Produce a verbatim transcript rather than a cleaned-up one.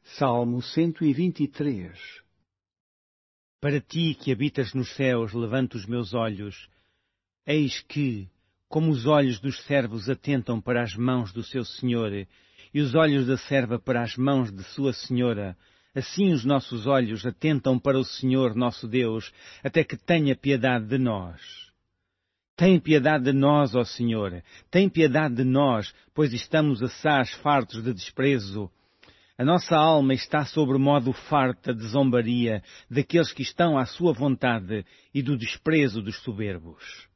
Salmo cento e vinte e três. Para ti que habitas nos céus, levanto os meus olhos. Eis que, como os olhos dos servos atentam para as mãos do seu senhor, e os olhos da serva para as mãos de sua senhora, assim os nossos olhos atentam para o Senhor nosso Deus, até que tenha piedade de nós. Tem piedade de nós, ó Senhor, tem piedade de nós, pois estamos assaz fartos de desprezo. A nossa alma está sobre modo farta de zombaria daqueles que estão à sua vontade e do desprezo dos soberbos.